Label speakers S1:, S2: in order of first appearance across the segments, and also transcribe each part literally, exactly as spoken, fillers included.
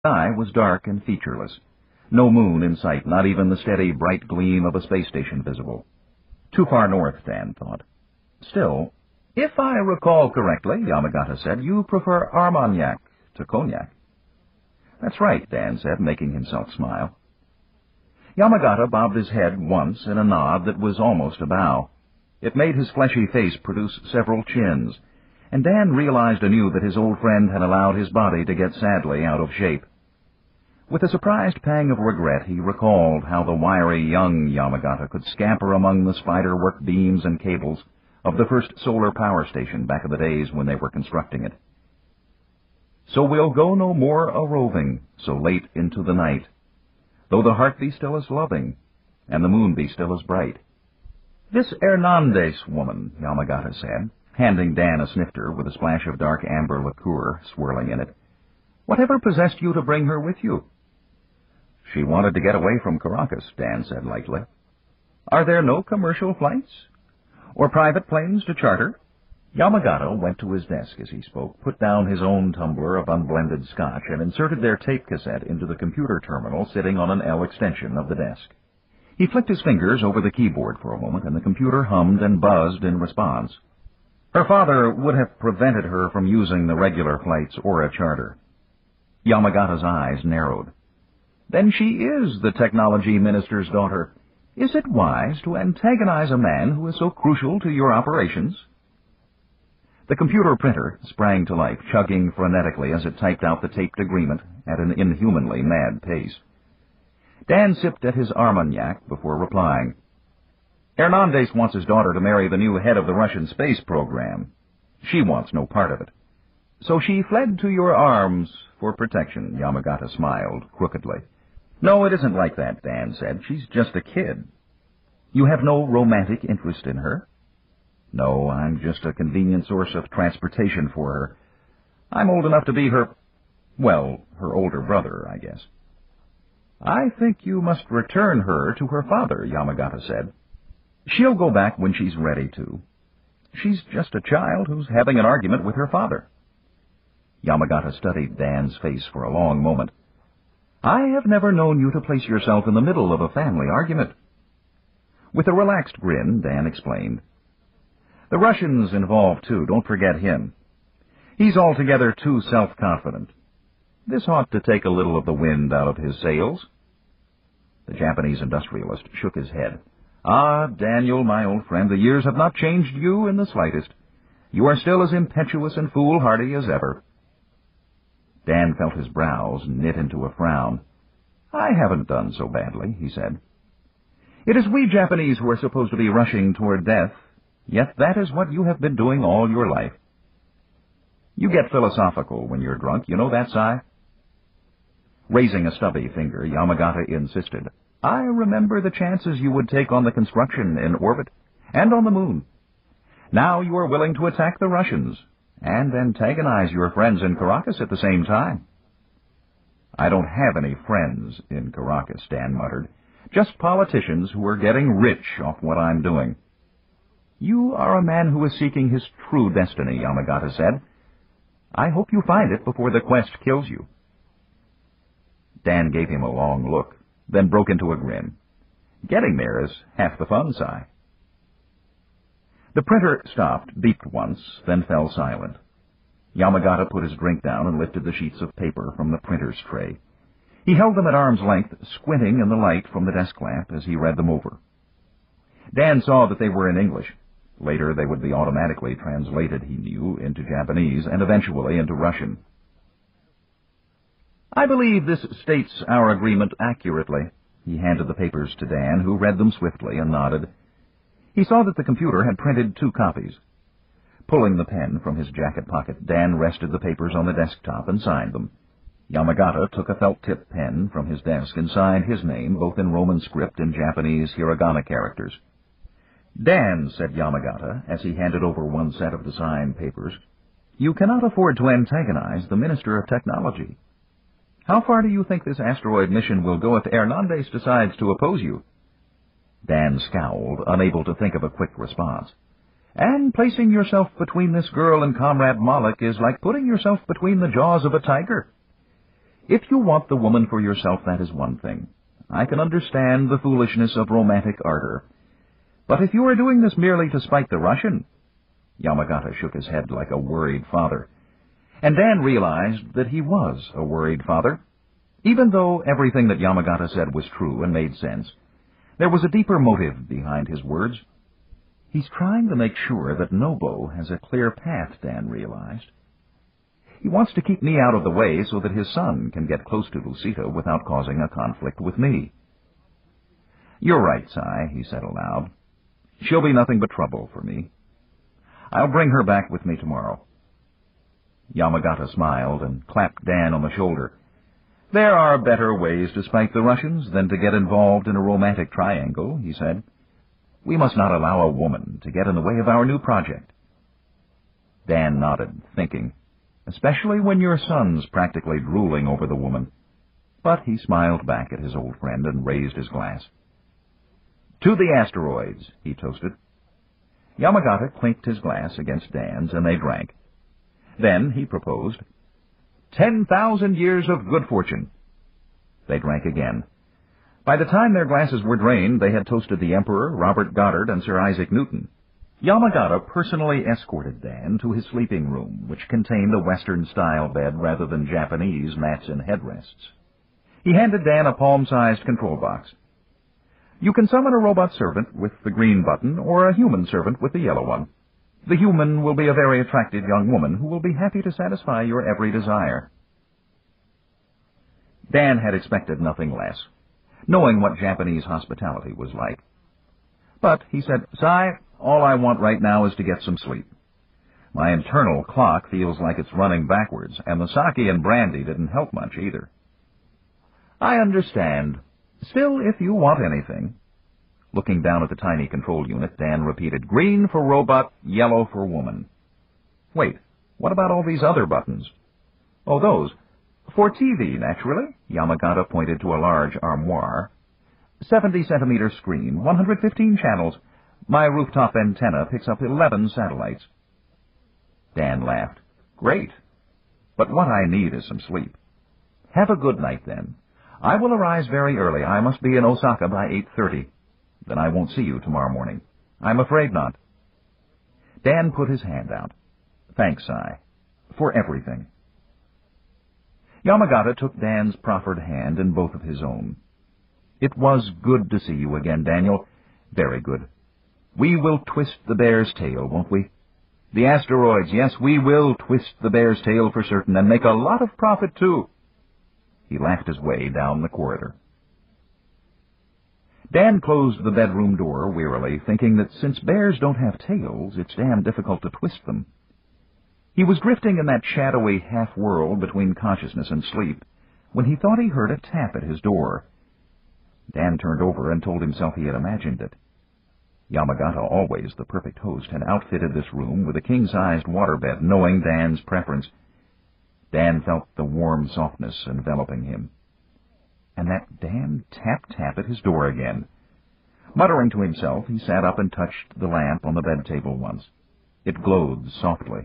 S1: sky was dark and featureless. No moon in sight, not even the steady, bright gleam of a space station visible. Too far north, Dan thought. Still, if I recall correctly, Yamagata said, you prefer Armagnac to cognac. That's right, Dan said, making himself smile. Yamagata bobbed his head once in a nod that was almost a bow. It made his fleshy face produce several chins, and Dan realized anew that his old friend had allowed his body to get sadly out of shape. With a surprised pang of regret, he recalled how the wiry young Yamagata could scamper among the spider-work beams and cables of the first solar power station back in the days when they were constructing it. So we'll go no more a-roving, so late into the night, though the heart be still as loving, and the moon be still as bright. This Hernandez woman, Yamagata said, handing Dan a snifter with a splash of dark amber liqueur swirling in it. Whatever possessed you to bring her with you? She wanted to get away from Caracas, Dan said lightly. Are there no commercial flights? Or private planes to charter? Yamagata went to his desk as he spoke, put down his own tumbler of unblended scotch, and inserted their tape cassette into the computer terminal sitting on an L extension of the desk. He flicked his fingers over the keyboard for a moment, and the computer hummed and buzzed in response. Her father would have prevented her from using the regular flights or a charter. Yamagata's eyes narrowed. Then she is the technology minister's daughter. Is it wise to antagonize a man who is so crucial to your operations? The computer printer sprang to life, chugging frenetically as it typed out the taped agreement at an inhumanly mad pace. Dan sipped at his Armagnac before replying. Hernandez wants his daughter to marry the new head of the Russian space program. She wants no part of it. So she fled to your arms for protection, Yamagata smiled crookedly. No, it isn't like that, Dan said. She's just a kid. You have no romantic interest in her? No, I'm just a convenient source of transportation for her. I'm old enough to be her, well, her older brother, I guess. I think you must return her to her father, Yamagata said. She'll go back when she's ready to. She's just a child who's having an argument with her father. Yamagata studied Dan's face for a long moment. I have never known you to place yourself in the middle of a family argument. With a relaxed grin, Dan explained. The Russian's involved, too. Don't forget him. He's altogether too self-confident. This ought to take a little of the wind out of his sails. The Japanese industrialist shook his head. Ah, Daniel, my old friend, the years have not changed you in the slightest. You are still as impetuous and foolhardy as ever. Dan felt his brows knit into a frown. I haven't done so badly, he said. It is we Japanese who are supposed to be rushing toward death, yet that is what you have been doing all your life. You get philosophical when you're drunk, you know that, Si? Raising a stubby finger, Yamagata insisted. I remember the chances you would take on the construction in orbit, and on the moon. Now you are willing to attack the Russians, and antagonize your friends in Caracas at the same time. I don't have any friends in Caracas, Dan muttered. Just politicians who are getting rich off what I'm doing. You are a man who is seeking his true destiny, Yamagata said. I hope you find it before the quest kills you. Dan gave him a long look, then broke into a grin. Getting there is half the fun, Si. The printer stopped, beeped once, then fell silent. Yamagata put his drink down and lifted the sheets of paper from the printer's tray. He held them at arm's length, squinting in the light from the desk lamp as he read them over. Dan saw that they were in English. Later they would be automatically translated, he knew, into Japanese and eventually into Russian. I believe this states our agreement accurately. He handed the papers to Dan, who read them swiftly and nodded. He saw that the computer had printed two copies. Pulling the pen from his jacket pocket, Dan rested the papers on the desktop and signed them. Yamagata took a felt-tip pen from his desk and signed his name, both in Roman script and Japanese hiragana characters. Dan, said Yamagata, as he handed over one set of the signed papers, you cannot afford to antagonize the Minister of Technology. How far do you think this asteroid mission will go if Hernandez decides to oppose you? Dan scowled, unable to think of a quick response. And placing yourself between this girl and Comrade Moloch is like putting yourself between the jaws of a tiger. If you want the woman for yourself, that is one thing. I can understand the foolishness of romantic ardor. But if you are doing this merely to spite the Russian—" Yamagata shook his head like a worried father. And Dan realized that he was a worried father. Even though everything that Yamagata said was true and made sense, there was a deeper motive behind his words. He's trying to make sure that Nobu has a clear path, Dan realized. He wants to keep me out of the way so that his son can get close to Lucita without causing a conflict with me. "You're right, Sai," he said aloud. "She'll be nothing but trouble for me. I'll bring her back with me tomorrow." Yamagata smiled and clapped Dan on the shoulder. "There are better ways to spite the Russians than to get involved in a romantic triangle," he said. "We must not allow a woman to get in the way of our new project." Dan nodded, thinking, especially when your son's practically drooling over the woman. But he smiled back at his old friend and raised his glass. "To the asteroids," he toasted. Yamagata clinked his glass against Dan's, and they drank. Then he proposed, Ten thousand years of good fortune." They drank again. By the time their glasses were drained, they had toasted the Emperor, Robert Goddard, and Sir Isaac Newton. Yamagata personally escorted Dan to his sleeping room, which contained a Western-style bed rather than Japanese mats and headrests. He handed Dan a palm-sized control box. "You can summon a robot servant with the green button or a human servant with the yellow one. The human will be a very attractive young woman who will be happy to satisfy your every desire." Dan had expected nothing less, knowing what Japanese hospitality was like. But he said, "Sai, all I want right now is to get some sleep. My internal clock feels like it's running backwards, and the sake and brandy didn't help much either." "I understand. Still, if you want anything—" Looking down at the tiny control unit, Dan repeated, "Green for robot, yellow for woman." "Wait, what about all these other buttons?" "Oh, those. For T V, naturally." Yamagata pointed to a large armoire. seventy centimeter screen, one hundred fifteen channels. My rooftop antenna picks up eleven satellites." Dan laughed. "Great. But what I need is some sleep." "Have a good night, then. I will arise very early. I must be in Osaka by eight thirty. Then I won't see you tomorrow morning." "I'm afraid not." Dan put his hand out. "Thanks, Sai. For everything." Yamagata took Dan's proffered hand in both of his own. "It was good to see you again, Daniel. Very good. We will twist the bear's tail, won't we? The asteroids, yes, we will twist the bear's tail for certain, and make a lot of profit, too." He laughed his way down the corridor. Dan closed the bedroom door wearily, thinking that since bears don't have tails, it's damn difficult to twist them. He was drifting in that shadowy half-world between consciousness and sleep when he thought he heard a tap at his door. Dan turned over and told himself he had imagined it. Yamagata, always the perfect host, had outfitted this room with a king-sized waterbed, knowing Dan's preference. Dan felt the warm softness enveloping him. And that damned tap-tap at his door again. Muttering to himself, he sat up and touched the lamp on the bed table once. It glowed softly.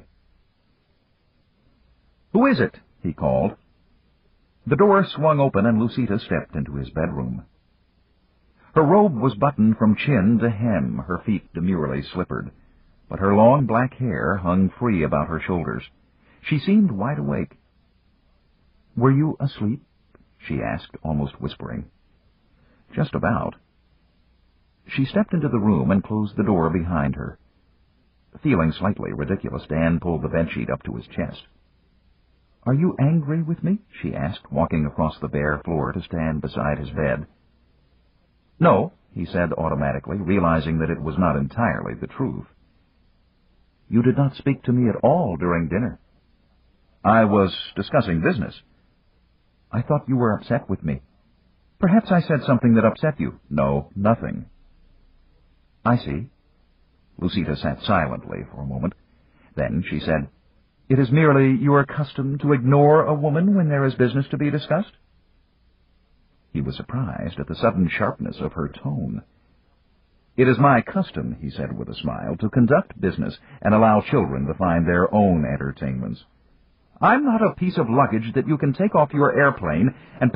S1: "Who is it?" he called. The door swung open and Lucita stepped into his bedroom. Her robe was buttoned from chin to hem, her feet demurely slippered, but her long black hair hung free about her shoulders. She seemed wide awake. "Were you asleep?" she asked, almost whispering. "Just about." She stepped into the room and closed the door behind her. Feeling slightly ridiculous, Dan pulled the bedsheet up to his chest. "Are you angry with me?" she asked, walking across the bare floor to stand beside his bed. "No," he said automatically, realizing that it was not entirely the truth. "You did not speak to me at all during dinner." "I was discussing business." "I thought you were upset with me. Perhaps I said something that upset you." "No, nothing." "I see." Lucita sat silently for a moment. Then she said, "It is merely your custom to ignore a woman when there is business to be discussed?" He was surprised at the sudden sharpness of her tone. "It is my custom," he said with a smile, "to conduct business and allow children to find their own entertainments. I'm not a piece of luggage that you can take off your airplane and